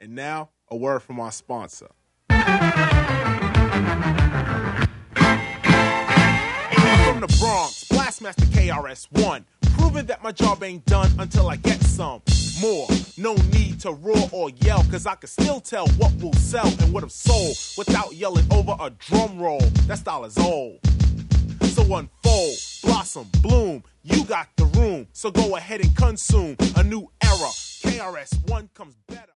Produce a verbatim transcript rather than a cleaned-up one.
And now, a word from our sponsor. From the Bronx, Blastmaster K R S One, proving that my job ain't done until I get some more. No need to roar or yell, cause I can still tell what will sell and what have sold without yelling over a drum roll. That style is old. So unfold, blossom, bloom, you got the room. So go ahead and consume a new era. K R S One comes better.